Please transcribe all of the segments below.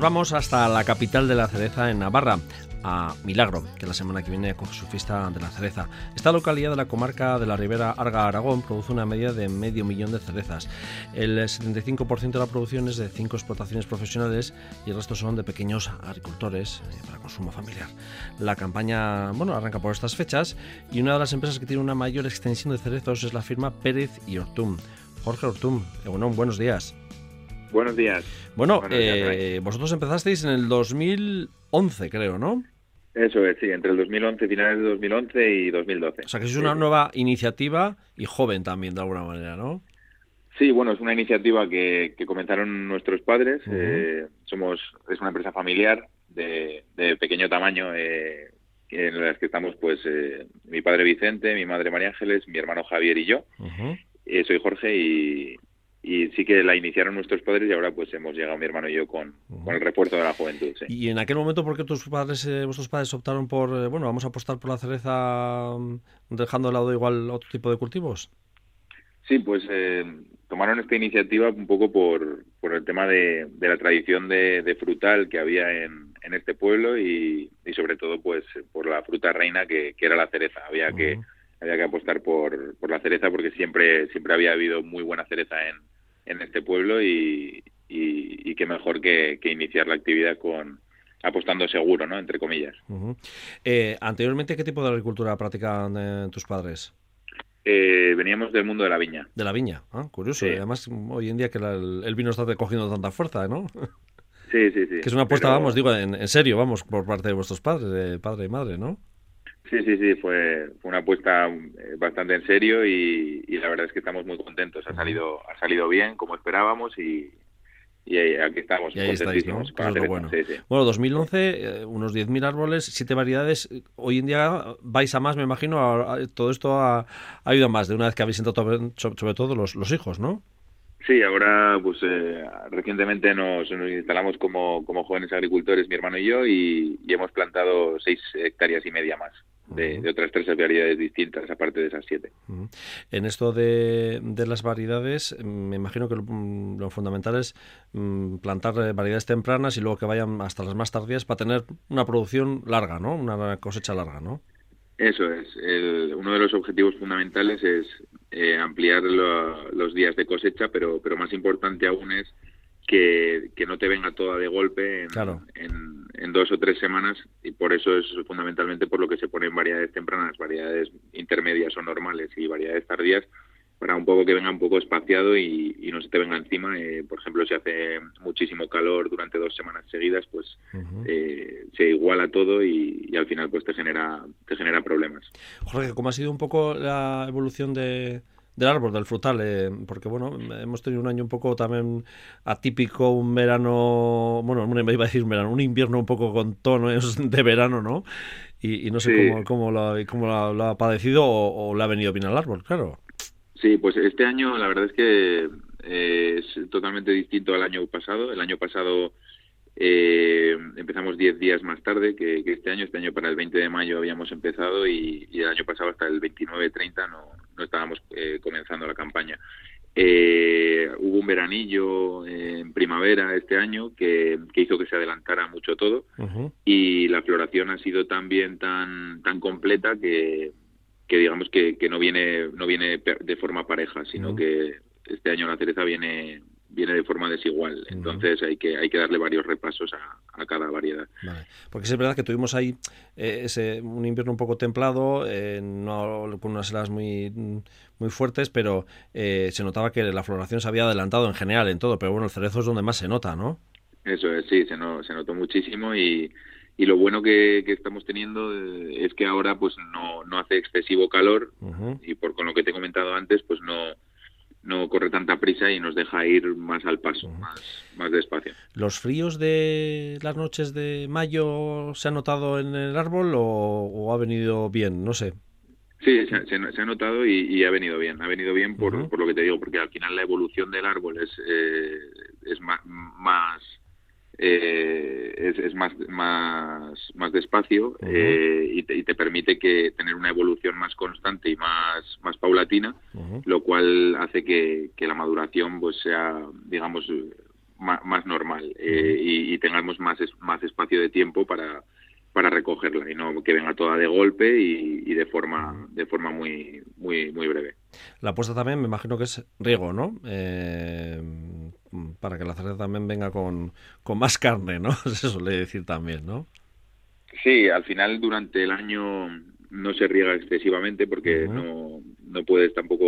vamos hasta la capital de la cereza, en Navarra, a Milagro, que la semana que viene acoge su fiesta de la cereza. Esta localidad de la comarca de la Ribera Arga-Aragón produce una media de 500.000 de cerezas. El 75% de la producción es de 5 explotaciones profesionales y el resto son de pequeños agricultores para consumo familiar. La campaña, arranca por estas fechas y una de las empresas que tiene una mayor extensión de cerezos es la firma Pérez y Ortum. Jorge Ortum, buenos días. Buenos días. Buenos días, vosotros empezasteis en el 2011, creo, ¿no? Eso es, sí, entre el 2011, finales de 2011 y 2012. O sea, que es una nueva iniciativa y joven también, de alguna manera, ¿no? Sí, es una iniciativa que comenzaron nuestros padres. Uh-huh. Es una empresa familiar de pequeño tamaño, en las que estamos, mi padre Vicente, mi madre María Ángeles, mi hermano Javier y yo. Uh-huh. Soy Jorge y sí que la iniciaron nuestros padres y ahora hemos llegado mi hermano y yo con el refuerzo de la juventud. Sí. Y en aquel momento, ¿por qué vuestros padres optaron por, vamos a apostar por la cereza, dejando de lado igual otro tipo de cultivos? Sí, tomaron esta iniciativa un poco por el tema de la tradición de frutal que había en este pueblo y sobre todo por la fruta reina que era la cereza. Había que apostar por la cereza porque siempre había habido muy buena cereza en este pueblo y qué mejor que iniciar la actividad apostando seguro, ¿no? Entre comillas. Uh-huh. Anteriormente, ¿qué tipo de agricultura practicaban tus padres? Veníamos del mundo de la viña. De la viña, curioso. Sí. Y además, hoy en día que el vino está cogiendo tanta fuerza, ¿no? Sí. Que es una apuesta, en serio, por parte de vuestros padres, de padre y madre, ¿no? Sí, fue una apuesta bastante en serio y la verdad es que estamos muy contentos. Ha salido bien, como esperábamos y aquí estamos. Y ahí estáis, ¿no? Para hacer bueno. Sí. Bueno, 2011, unos 10.000 árboles, 7 variedades. Hoy en día vais a más, me imagino. Todo esto ha ido a más de una vez que habéis entrado, sobre todo los hijos, ¿no? Sí, ahora recientemente nos instalamos como jóvenes agricultores, mi hermano y yo, y hemos plantado 6,5 hectáreas más de otras 3 variedades distintas, aparte de esas 7. Uh-huh. En esto de las variedades, me imagino que lo fundamental es plantar variedades tempranas y luego que vayan hasta las más tardías para tener una producción larga, ¿no? Una cosecha larga, ¿no? Eso es. Uno de los objetivos fundamentales es ampliar los días de cosecha, pero más importante aún es que no te venga toda de golpe en 2 o 3 semanas, y por eso es fundamentalmente por lo que se ponen variedades tempranas, variedades intermedias o normales y variedades tardías, para un poco que venga un poco espaciado y no se te venga encima. Por ejemplo, si hace muchísimo calor durante 2 semanas seguidas, se iguala todo y al final te genera problemas. Jorge, ¿cómo ha sido un poco la evolución del árbol, del frutal? Porque hemos tenido un año un poco también atípico, un verano, iba a decir un verano, un invierno un poco con tonos de verano, ¿no? Y no sé sí. cómo lo ha padecido o le ha venido bien al árbol, claro. Sí, este año la verdad es que es totalmente distinto al año pasado. El año pasado empezamos 10 días más tarde que este año. Este año para el 20 de mayo habíamos empezado y el año pasado hasta el 29-30 no estábamos comenzando la campaña. Hubo un veranillo en primavera este año que hizo que se adelantara mucho todo. Uh-huh. Y la floración ha sido también tan completa que digamos que no viene de forma pareja, sino Uh-huh. que este año la cereza viene de forma desigual. Entonces hay que darle varios repasos a cada variedad. Vale. Porque es verdad que tuvimos ahí un invierno un poco templado, no con unas heladas muy fuertes, pero se notaba que la floración se había adelantado en general en todo, pero el cerezo es donde más se nota, ¿no? Eso es, sí, se notó muchísimo y lo bueno que estamos teniendo es que ahora no hace excesivo calor. Uh-huh. Y con lo que te he comentado antes, no corre tanta prisa y nos deja ir más al paso, uh-huh. más despacio. ¿Los fríos de las noches de mayo se han notado en el árbol o ha venido bien? No sé. Sí, se ha notado y ha venido bien. Ha venido bien por lo que te digo, porque al final la evolución del árbol es más despacio. Uh-huh. Y te permite tener una evolución más constante y más paulatina, uh-huh. lo cual hace que la maduración sea, digamos, más normal y tengamos más espacio de tiempo para recogerla y no que venga toda de golpe y de forma muy muy muy breve. La apuesta también me imagino que es riego, ¿no? Para que la cereza también venga con más carne, ¿no? Se suele decir también, ¿no? Sí, al final durante el año no se riega excesivamente porque no puedes tampoco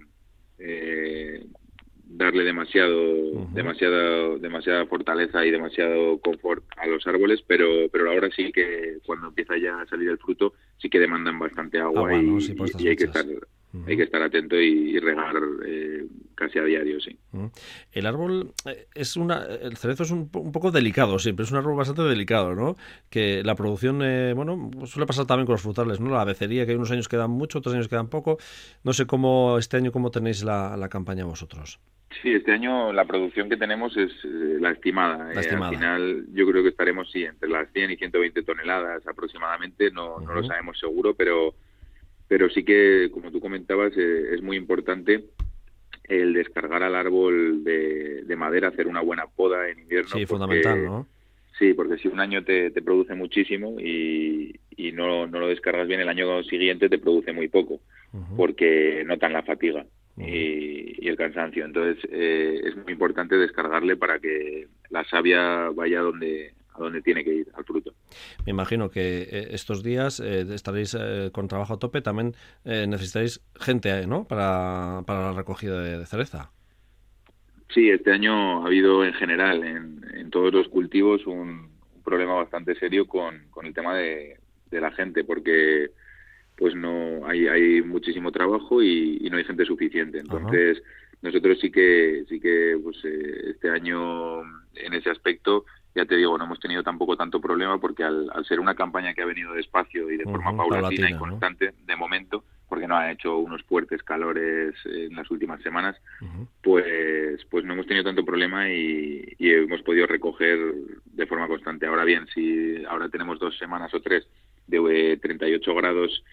darle demasiada fortaleza y demasiado confort a los árboles, pero ahora sí que cuando empieza ya a salir el fruto sí que demandan bastante agua, ¿no? Sí, por estas y hay que fechas. estar atento y regar casi a diario, sí. El árbol el cerezo es un poco delicado siempre, es un árbol bastante delicado, ¿no? Que la producción, suele pasar también con los frutales, ¿no? La becería, que hay unos años quedan mucho, otros años quedan poco. No sé este año cómo tenéis la campaña vosotros. Sí, este año la producción que tenemos es la estimada. Al final yo creo que estaremos entre las 100 y 120 toneladas aproximadamente, no lo sabemos seguro, pero sí que, como tú comentabas, es muy importante el descargar al árbol de madera, hacer una buena poda en invierno. Sí, fundamental, ¿no? Sí, porque si un año te produce muchísimo y no lo descargas bien, el año siguiente te produce muy poco, porque notan la fatiga y el cansancio. Entonces es muy importante descargarle para que la savia vaya a donde tiene que ir, al fruto. Me imagino que estos días estaréis con trabajo a tope. También necesitáis gente, ¿no? Para la recogida de cereza. Sí, este año ha habido en general en todos los cultivos un problema bastante serio con el tema de la gente, porque pues no hay muchísimo trabajo y no hay gente suficiente. Entonces nosotros sí que pues este año en ese aspecto, ya te digo, no hemos tenido tampoco tanto problema, porque al ser una campaña que ha venido despacio y de forma paulatina y constante, ¿no? De momento, porque no ha hecho unos fuertes calores en las últimas semanas, pues no hemos tenido tanto problema y hemos podido recoger de forma constante. Ahora bien, si ahora tenemos 2 semanas o 3 de 38 grados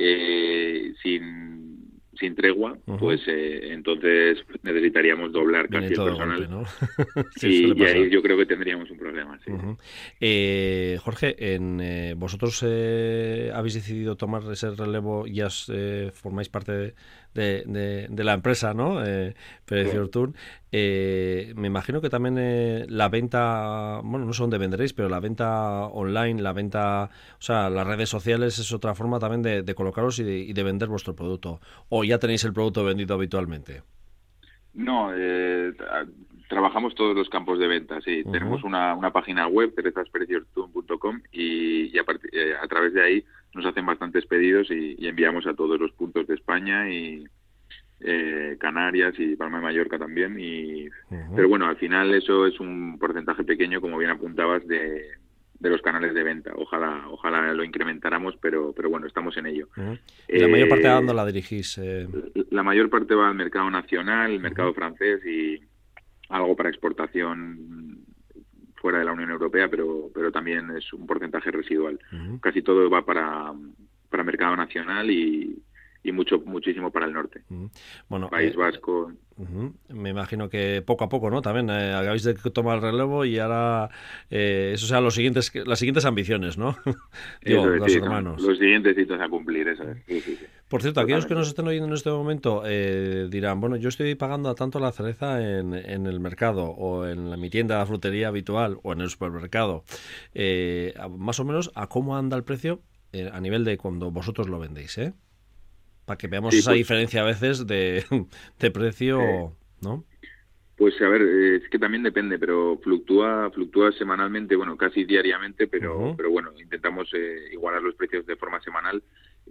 sin tregua, pues entonces necesitaríamos doblar casi el personal, golpe, ¿no? Sí, y ahí yo creo que tendríamos un problema. Sí. Jorge, vosotros habéis decidido tomar ese relevo y formáis parte de la empresa, ¿no? Precior Turn. Me imagino que también la venta, no sé dónde venderéis, pero la venta online, las redes sociales es otra forma también de colocaros y de vender vuestro producto. ¿O ya tenéis el producto vendido habitualmente? No, trabajamos todos los campos de venta, sí. Tenemos una página web, cerezaspreciosturn.com, y a través de ahí nos hacen bastantes pedidos y enviamos a todos los puntos de España y Canarias y Palma de Mallorca también. Pero bueno, al final eso es un porcentaje pequeño, como bien apuntabas, de los canales de venta. Ojalá lo incrementáramos, pero bueno, estamos en ello. ¿Y la mayor parte a dónde la dirigís? La mayor parte va al mercado nacional, el mercado francés y algo para exportación fuera de la Unión Europea, pero también es un porcentaje residual. Casi todo va para mercado nacional y muchísimo para el norte. Bueno, País Vasco. Me imagino que poco a poco, ¿no? También acabáis de tomar el relevo y ahora eso sean las siguientes ambiciones, ¿no? Digo, los hermanos. Los siguientes hitos a cumplir, eso es. Sí. Por cierto, aquellos que nos estén oyendo en este momento dirán, bueno, yo estoy pagando a tanto la cereza en el mercado o en mi tienda de frutería habitual o en el supermercado. Más o menos, ¿a cómo anda el precio a nivel de cuando vosotros lo vendéis, para que veamos esa diferencia a veces de precio, ¿no? Pues a ver, es que también depende, pero fluctúa semanalmente, bueno, casi diariamente, pero bueno, intentamos igualar los precios de forma semanal.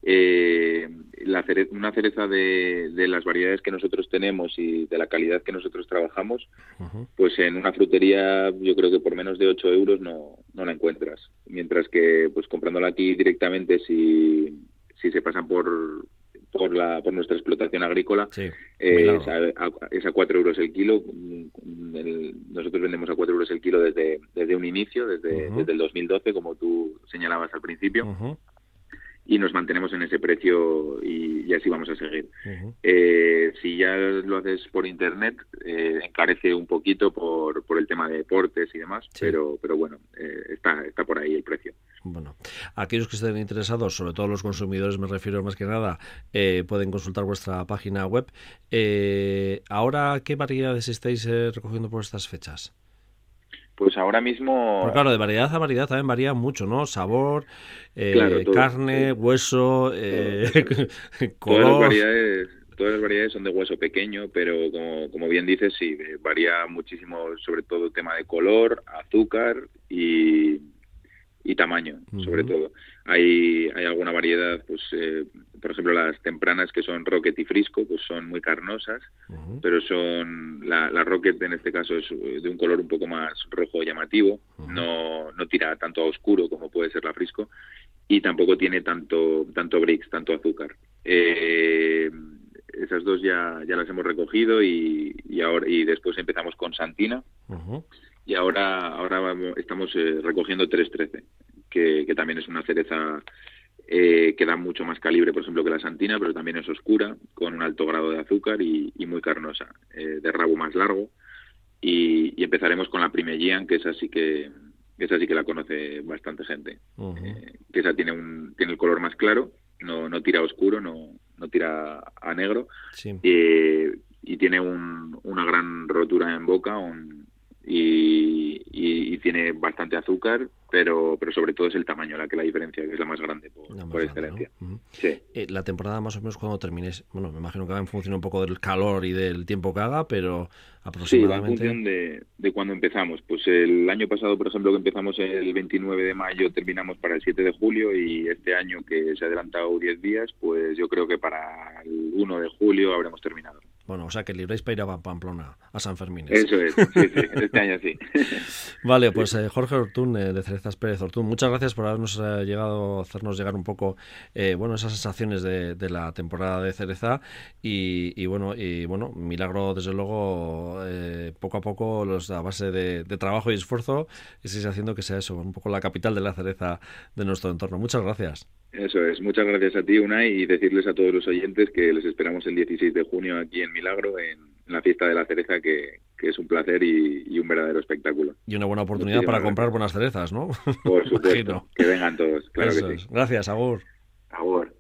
Una cereza de las variedades que nosotros tenemos y de la calidad que nosotros trabajamos, pues en una frutería yo creo que por menos de 8 euros no la encuentras, mientras que pues comprándola aquí directamente, si se pasan por nuestra explotación agrícola, es a 4 euros el kilo. Nosotros vendemos a 4 euros el kilo desde un inicio, desde el 2012, como tú señalabas al principio. y nos mantenemos en ese precio y así vamos a seguir. Uh-huh. Si ya lo haces por internet, encarece un poquito por el tema de deportes y demás, sí. pero bueno, está por ahí el precio. Bueno, aquellos que estén interesados, sobre todo los consumidores, me refiero más que nada, pueden consultar vuestra página web. Ahora, ¿qué variedades estáis recogiendo por estas fechas? Pues ahora mismo... Porque claro, de variedad a variedad también varía mucho, ¿no? Sabor, claro, todo, carne, hueso, color... Todas las variedades son de hueso pequeño, pero como bien dices, sí, varía muchísimo, sobre todo el tema de color, azúcar y tamaño, sobre todo. Hay alguna variedad, pues por ejemplo las tempranas que son Rocket y Frisco, pues son muy carnosas, pero son la Rocket en este caso es de un color un poco más rojo llamativo, no tira tanto a oscuro como puede ser la Frisco, y tampoco tiene tanto Brix, tanto azúcar. Esas dos ya las hemos recogido y después empezamos con Santina. Y ahora estamos recogiendo 313, que también es una cereza que da mucho más calibre, por ejemplo, que la Santina, pero también es oscura, con un alto grado de azúcar y muy carnosa, de rabo más largo. Y empezaremos con la Primegian, que esa sí que la conoce bastante gente. Que esa tiene el color más claro, no tira a oscuro, no tira a negro, sí. Y tiene una gran rotura en boca, y tiene bastante azúcar, pero sobre todo es el tamaño la diferencia, que es la más grande por excelencia. ¿No? Sí. La temporada más o menos cuando termines, bueno, me imagino que va en función un poco del calor y del tiempo que haga, pero aproximadamente... Sí, va en función de cuando empezamos. Pues el año pasado, por ejemplo, que empezamos el 29 de mayo, terminamos para el 7 de julio, y este año que se ha adelantado 10 días, pues yo creo que para el 1 de julio habremos terminado. Bueno, o sea que libráis para ir a Pamplona, a San Fermín. Eso es, sí, este año sí. Vale, pues Jorge Ortún, de Cerezas Pérez Ortún, muchas gracias por habernos hacernos llegar un poco, esas sensaciones de la temporada de cereza y bueno, Milagro, desde luego, poco a poco, a base de trabajo y esfuerzo, estáis haciendo que sea eso, un poco la capital de la cereza de nuestro entorno. Muchas gracias. Eso es, muchas gracias a ti, Unai, y decirles a todos los oyentes que les esperamos el 16 de junio aquí en Milagro, en la fiesta de la cereza, que es un placer y un verdadero espectáculo. Y una buena oportunidad para comprar buenas cerezas, ¿no? Por supuesto, que vengan todos, claro Eso que sí. Es. Gracias, agur. Agur.